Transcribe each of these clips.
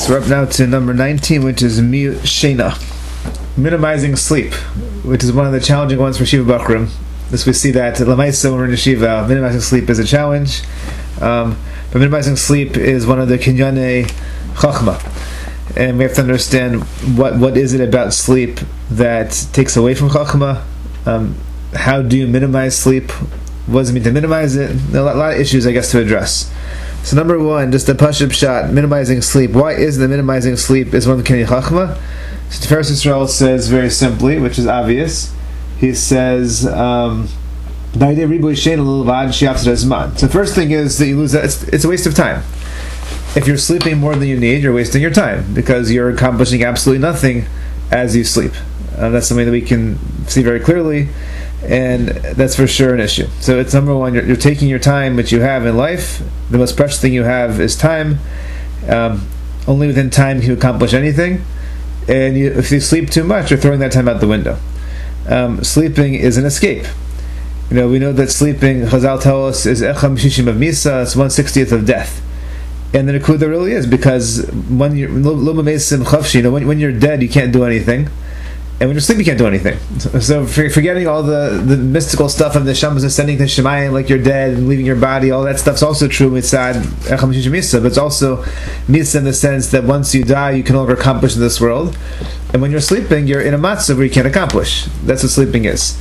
So we're up now to number 19, which is Miyut Shena, minimizing sleep, which is one of the challenging ones for Shiva Bachrim. This we see that Lamaisa when we're in Yeshiva, minimizing sleep is a challenge, but minimizing sleep is one of the Kinyane Chachma, and we have to understand what is it about sleep that takes away from Chachma. How do you minimize sleep? What does it mean to minimize it? A lot of issues, I guess, to address. So number one, just a Pashut Pshat, minimizing sleep. Why is the minimizing sleep is one of the Kinyane Chachma? So Tiferes Yisrael says very simply, which is obvious. He says, so the first thing is that you lose that. It's a waste of time. If you're sleeping more than you need, you're wasting your time because you're accomplishing absolutely nothing as you sleep. That's something that we can see very clearly, and that's for sure an issue. So it's number one, you're taking your time which you have in life. The most precious thing you have is time. Only within time can you accomplish anything, and if you sleep too much, you're throwing that time out the window. Sleeping is an escape. We know that sleeping, Chazal tell us, is Echam Shishim of Misa, it's 1/60th of death. And the Nekuda really is, because when you're when you're dead, you can't do anything. And when you're asleep, you can't do anything. So forgetting all the mystical stuff of the Shamas ascending to Shemayim, like you're dead and leaving your body, all that stuff's also true mitzad Echam Shishim Misa, but it's also Misa in the sense that once you die, you can no longer accomplish in this world. And when you're sleeping, you're in a matzah where you can't accomplish. That's what sleeping is.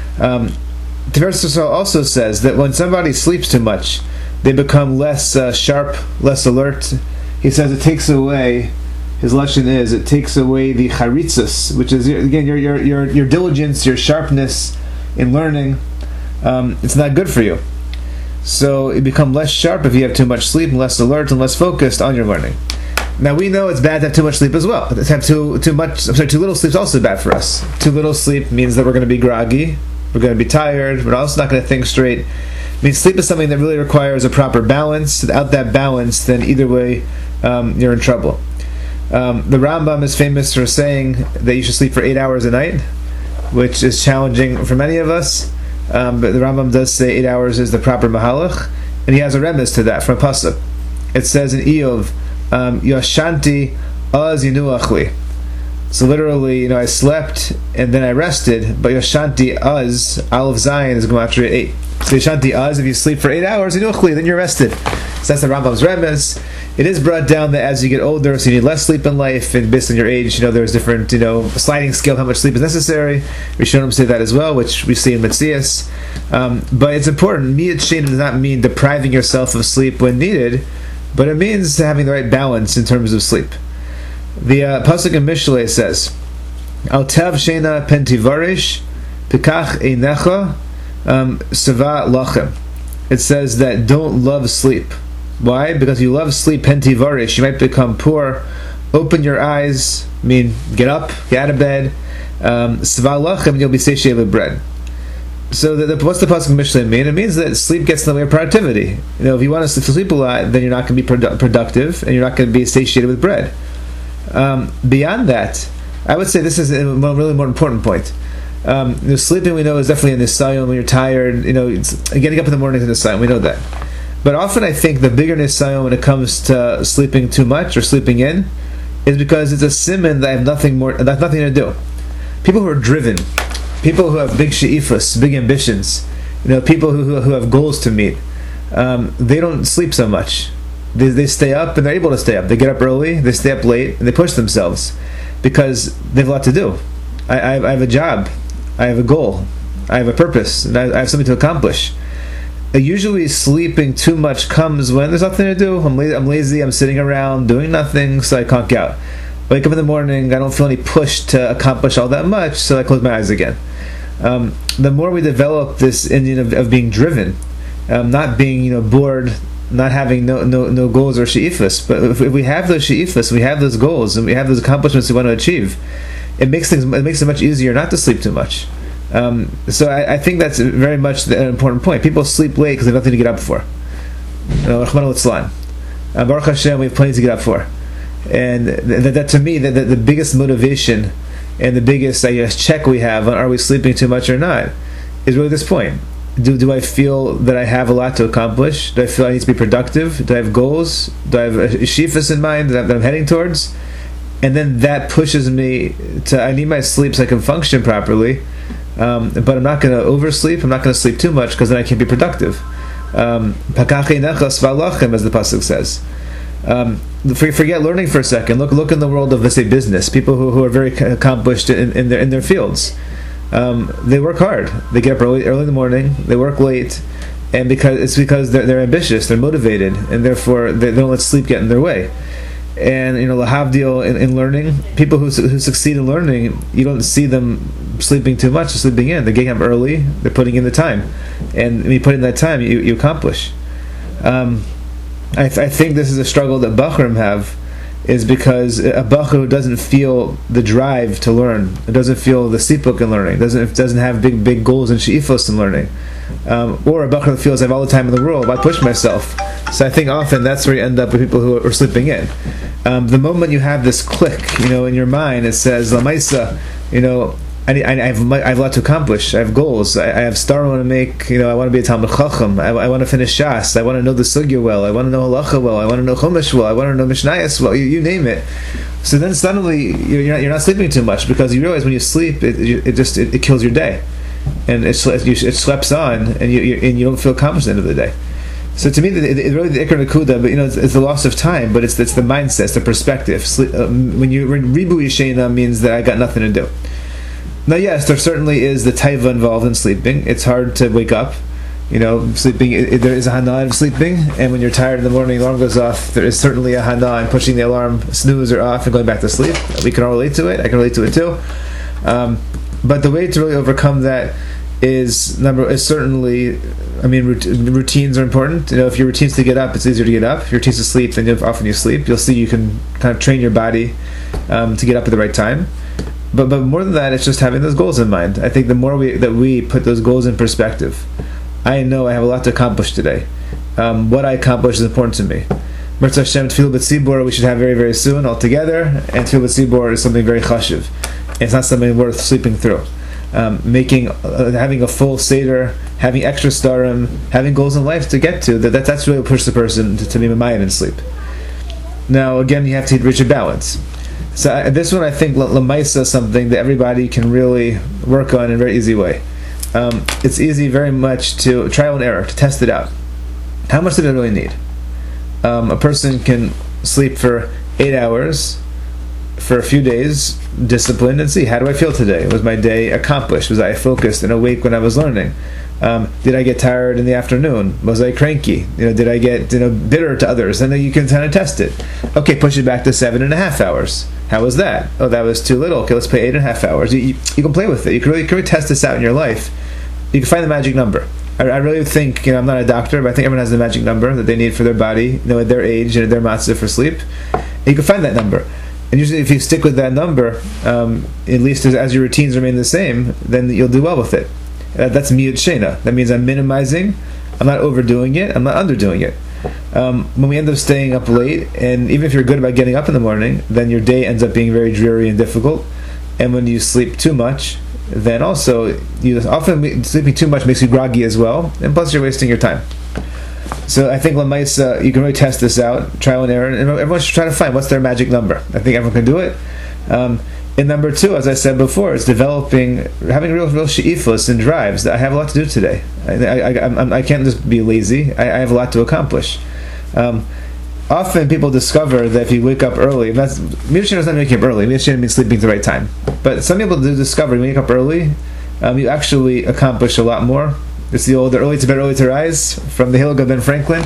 Tiferes Yisrael also says that when somebody sleeps too much, they become less sharp, less alert. He says it takes away, his lesson is, it takes away the charitzas, which is, again, your diligence, your sharpness in learning. It's not good for you. So you become less sharp if you have too much sleep, and less alert, and less focused on your learning. Now we know it's bad to have too much sleep as well. To have too little sleep is also bad for us. Too little sleep means that we're going to be groggy, we're going to be tired, we're also not going to think straight. I mean, sleep is something that really requires a proper balance. Without that balance, then either way, you're in trouble. The Rambam is famous for saying that you should sleep for 8 hours a night, which is challenging for many of us. But the Rambam does say 8 hours is the proper mahalach, and he has a remez to that from a pasuk. It says in Iyov, Yoshanti az yinuachli. So literally, I slept and then I rested, but Yoshanti az, Aleph Zayin is Gematria 8. So Yoshanti az, if you sleep for 8 hours, yinuachli, then you're rested. So that's the Rambam's remez. It is brought down that as you get older, so you need less sleep in life, and based on your age, there's different, sliding scale of how much sleep is necessary. Rishonim say that as well, which we see in Metzias. But it's important. Miyut Shena does not mean depriving yourself of sleep when needed, but it means having the right balance in terms of sleep. The pasuk in Mishlei says, "Al tav shena pentivarish, pikach einecha, seva lachem." It says that don't love sleep. Why? Because you love sleep, pentivarish, you might become poor. Open your eyes, get up, get out of bed. Seva lachem, you'll be satiated with bread. So what's the pasuk in Mishlei mean? It means that sleep gets in the way of productivity. If you want to sleep a lot, then you're not going to be productive, and you're not going to be satiated with bread. Beyond that, I would say this is a really more important point. Sleeping, we know, is definitely in the nisayon when you're tired. Getting up in the morning is a nisayon. We know that. But often, I think the bigger nisayon when it comes to sleeping too much or sleeping in is because it's a siman that I have nothing to do. People who are driven, people who have big she'ifas, big ambitions, people who have goals to meet, they don't sleep so much. They stay up, and they're able to stay up. They get up early, they stay up late, and they push themselves because they have a lot to do. I have a job, I have a goal, I have a purpose, and I have something to accomplish. Usually sleeping too much comes when there's nothing to do. I'm lazy, I'm sitting around doing nothing, so I conk out. Wake up in the morning, I don't feel any push to accomplish all that much, so I close my eyes again. The more we develop this Indian of being driven, not being bored, not having no goals or she'ifas, but if we have those she'ifas, we have those goals, and we have those accomplishments we want to achieve, it makes it much easier not to sleep too much. So I think that's very much an important point. People sleep late because they have nothing to get up for. Baruch Hashem, we have plenty to get up for, and that to me, the biggest motivation and the biggest check we have on are we sleeping too much or not is really this point. Do I feel that I have a lot to accomplish? Do I feel I need to be productive? Do I have goals? Do I have a shifas in mind that I'm heading towards? And then that pushes me to, I need my sleep so I can function properly, but I'm not going to oversleep. I'm not going to sleep too much because then I can't be productive. Pakachei nechas v'alachem, as the pasuk says. Forget learning for a second. Look in the world of, let's say, business. People who are very accomplished in their fields. They work hard. They get up early in the morning. They work late, and because they're ambitious, they're motivated, and therefore they don't let sleep get in their way. And lahavdil in learning, people who succeed in learning, you don't see them sleeping too much or sleeping in. They're getting up early. They're putting in the time, and when you put in that time, you accomplish. I think this is a struggle that Bachrim have, is because a Bachar who doesn't feel the drive to learn, doesn't feel the sipuk in learning, doesn't have big goals and she'ifos in learning, or a Bachar that feels I have all the time in the world, why push myself? So I think often that's where you end up with people who are sleeping in. The moment you have this click, in your mind, it says Lamaisa, I have a lot to accomplish. I have goals. I have star I want to make. I want to be a Talmud Chacham. I want to finish Shas. I want to know the Sugya well. I want to know Halacha well. I want to know Chumash well. I want to know Mishnayos well. You name it. So then suddenly you're not sleeping too much, because you realize when you sleep it kills your day, and it sleeps on, and you don't feel accomplished at the end of the day. So to me, it's really the Ikar Nakuda, but it's the loss of time, but it's the mindset, it's the perspective. When you Ribu Yishena means that I got nothing to do. Now, yes, there certainly is the taiva involved in sleeping. It's hard to wake up. Sleeping, there is a hana in sleeping, and when you're tired in the morning, the alarm goes off, there is certainly a hana in pushing the alarm, snooze or off, and going back to sleep. We can all relate to it. I can relate to it too. But the way to really overcome that is certainly, routines are important. If your routine's to get up, it's easier to get up. If your routine's to sleep, then often you sleep. You'll see you can kind of train your body to get up at the right time. But more than that, it's just having those goals in mind. I think the more that we put those goals in perspective, I know I have a lot to accomplish today. What I accomplish is important to me. Mirza Hashem, Tefillah B'Tzibur we should have very, very soon all together, and Tefillah B'Tzibur is something very chashiv. It's not something worth sleeping through. Having a full seder, having extra starim, having goals in life to get to, that's really what pushes the person to be mamayim and sleep. Now, again, you have to reach a balance. So this one, I think, Lamaisa is something that everybody can really work on in a very easy way. It's easy very much to trial and error, to test it out. How much do I really need? A person can sleep for 8 hours for a few days, disciplined, and see, how do I feel today? Was my day accomplished? Was I focused and awake when I was learning? Did I get tired in the afternoon? Was I cranky? Did I get bitter to others? And then you can kind of test it. Okay, push it back to 7.5 hours. How was that? Oh, that was too little. Okay, let's play 8.5 hours. You can play with it. You can really test this out in your life. You can find the magic number. I really think, I'm not a doctor, but I think everyone has the magic number that they need for their body, at their age and at their matzah for sleep. And you can find that number. And usually if you stick with that number, at least as your routines remain the same, then you'll do well with it. That's miyut shena. That means I'm minimizing, I'm not overdoing it, I'm not underdoing it. When we end up staying up late, and even if you're good about getting up in the morning, then your day ends up being very dreary and difficult. And when you sleep too much, then also, sleeping too much makes you groggy as well, and plus you're wasting your time. So I think Lamaisa, you can really test this out, trial and error, and everyone should try to find what's their magic number. I think everyone can do it. And number two, as I said before, is having real she'ifos and drives. That I have a lot to do today. I can't just be lazy. I have a lot to accomplish. Often people discover that if you wake up early, and that's Miyashina is not waking up early. Miyashina means sleeping at the right time. But some people do discover when you wake up early, you actually accomplish a lot more. It's the old early to bed, early to rise from the Hillel Ben Franklin.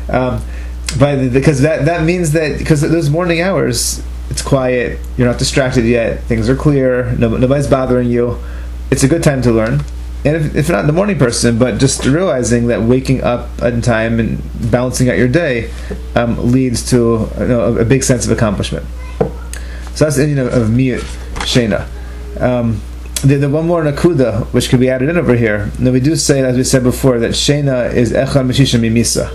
Because that means that because those morning hours, it's quiet, you're not distracted yet, things are clear, nobody's bothering you. It's a good time to learn. And if not the morning person, but just realizing that waking up in time and balancing out your day leads to a big sense of accomplishment. So that's the ending of miyut shena. The one more nakuda which could be added in over here. Now we do say, as we said before, that shena is echad meshisha mimisa.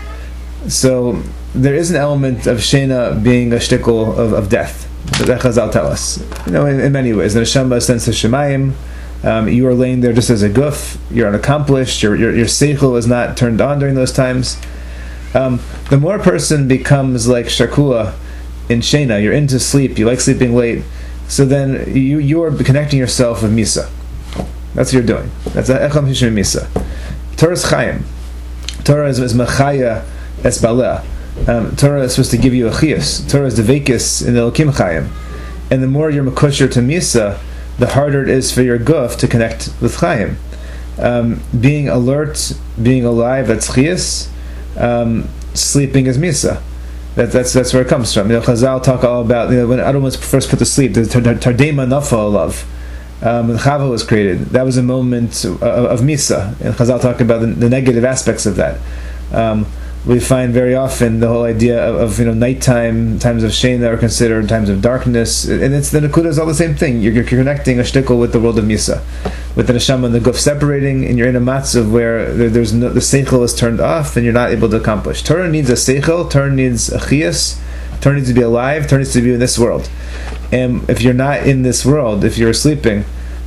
So there is an element of shena being a shtickle of death. So that Chazal tell us. In many ways. The neshama ascends to Shemayim. You are laying there just as a guf. You're unaccomplished. Your seichel is not turned on during those times. The more a person becomes like shakua in shena, you're into sleep. You like sleeping late. So then you are connecting yourself with misa. That's what you're doing. That's echam hishim misa. Torah is chayim. Torah is machaya es baleh. Torah is supposed to give you a chiyus. Torah is the vekis in the Elokim chayim. And the more you're makosher to misa, the harder it is for your guf to connect with chayim. Being alert, being alive, that's chiyus. Sleeping is misa. That's where it comes from. Chazal talk all about when Adam was first put to sleep. The Tardema Nafal love. When Chava was created, that was a moment of misa, and Chazal talk about the negative aspects of that. We find very often the whole idea of nighttime, times of shena are considered times of darkness, and it's the Nakuda is all the same thing. You're connecting a shtickle with the world of misa, with the neshama and the guf separating, and you're in a matzav where there's the seichel is turned off, and you're not able to accomplish. Torah needs a seichel, Torah needs a chiyas, Torah needs to be alive, Torah needs to be in this world. And if you're not in this world, if you're sleeping,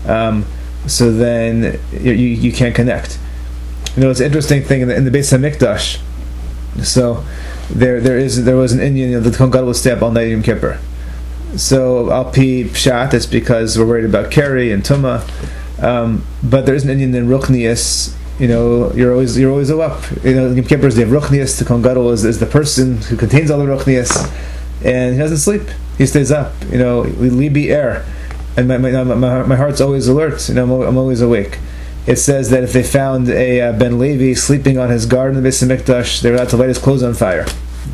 so then you can't connect. It's an interesting thing in the Beis Hamikdash. So there was an Indian, the Kohen Gadol would stay up all night Yom Kippur. So Al Pi Pshat, it's because we're worried about Keri and Tuma. But there is an Indian in Ruchnias. You're always up. Yom Kippur is the Ruchnias. The Kohen Gadol is the person who contains all the Ruchnias, and he doesn't sleep. He stays up. Libi air, and my heart's always alert. I'm always awake. It says that if they found a Ben Levi sleeping on his guard in the Beis Hamikdash, they were allowed to light his clothes on fire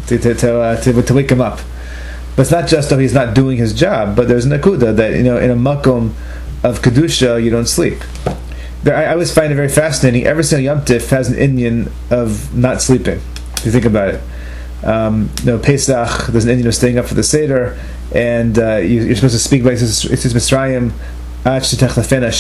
to wake him up. But it's not just that he's not doing his job, but there's an akuda that in a makom of kedusha you don't sleep. I always find it very fascinating. Every single Yom Tif has an Indian of not sleeping. If you think about it, Pesach, there's an Indian who's staying up for the Seder, and you're supposed to speak by Isis Mitzrayim. There's no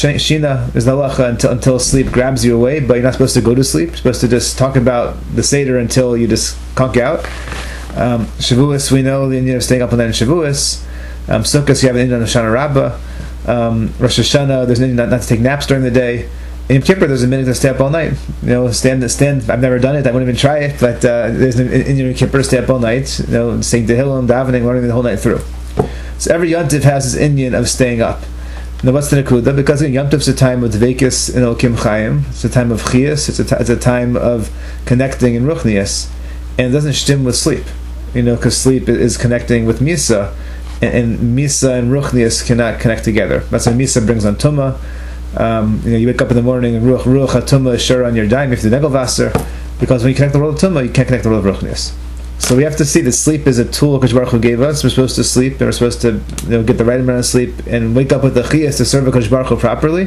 halacha until sleep grabs you away, but you're not supposed to go to sleep. You're supposed to just talk about the Seder until you just conk out. Shavuos, we know the Indian of staying up on that in Shavuos. Sukkot, you have an Indian on Hoshana Rabbah. Rosh Hashanah, there's an Indian not to take naps during the day. In Yom Kippur, there's a minute to stay up all night. Stand. I've never done it. I wouldn't even try it. But there's an Indian in Yom Kippur to stay up all night. Saying Tehillim, davening, learning the whole night through. So every Yom Tiv has this Indian of staying up. Now, what's the Nakuda? Because Yom Tov is a time of Dveikis in Elokim Chayim. It's a time of Chiyas. It's a time of connecting in Ruchnias, and it doesn't stim with sleep. Because sleep is connecting with Misa, and Misa and Ruchnias cannot connect together. That's why Misa brings on Tumah. You wake up in the morning and Ruach HaTumah is sure on your dime. You have to Negelvasser, because when you connect the world of Tumah, you can't connect the world of Ruchnias. So we have to see that sleep is a tool Hakadosh Baruch Hu gave us. We're supposed to sleep, and we're supposed to get the right amount of sleep and wake up with the chiyas to serve Hakadosh Baruch Hu properly.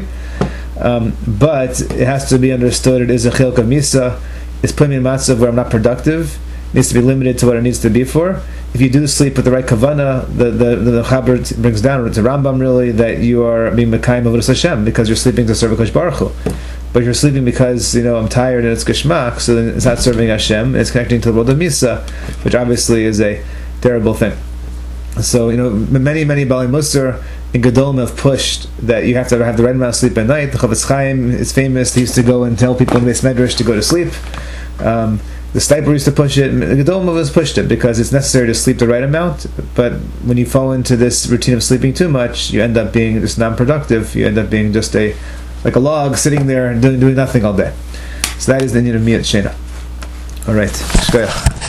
But it has to be understood it is a chiluk of misa. It's putting me in matzav where I'm not productive. It needs to be limited to what it needs to be for. If you do sleep with the right kavana, the Chaber brings down, it's a Rambam really, that you are being mekayim avodas Hashem because you're sleeping to serve Hakadosh Baruch Hu. But you're sleeping because I'm tired and it's geshmak, so then it's not serving Hashem. It's connecting to the world of Misa, which obviously is a terrible thing. So many Baalei Musar in Gedolim have pushed that you have to have the right amount of sleep at night. The Chavetz Chaim is famous. He used to go and tell people in the Beis Medrash to go to sleep. The Stipler used to push it. Gedolim has pushed it because it's necessary to sleep the right amount. But when you fall into this routine of sleeping too much, you end up being just non-productive. You end up being just like a log sitting there and doing nothing all day. So that is the Indian of Miyat Shena. All right. Shkoyach.